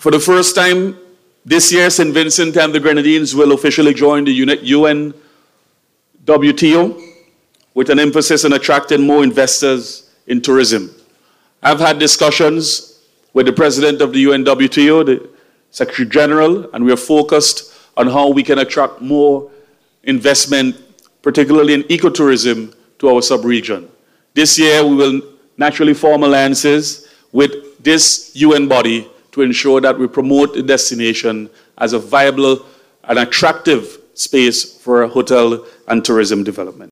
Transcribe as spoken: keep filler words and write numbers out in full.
For the first time this year, Saint Vincent and the Grenadines will officially join the U N W T O with an emphasis on attracting more investors in tourism. I've had discussions with the President of the U N W T O, the Secretary General, and we are focused on how we can attract more investment, particularly in ecotourism, to our sub-region. This year, we will naturally form alliances with this U N body to ensure that we promote the destination as a viable and attractive space for hotel and tourism development.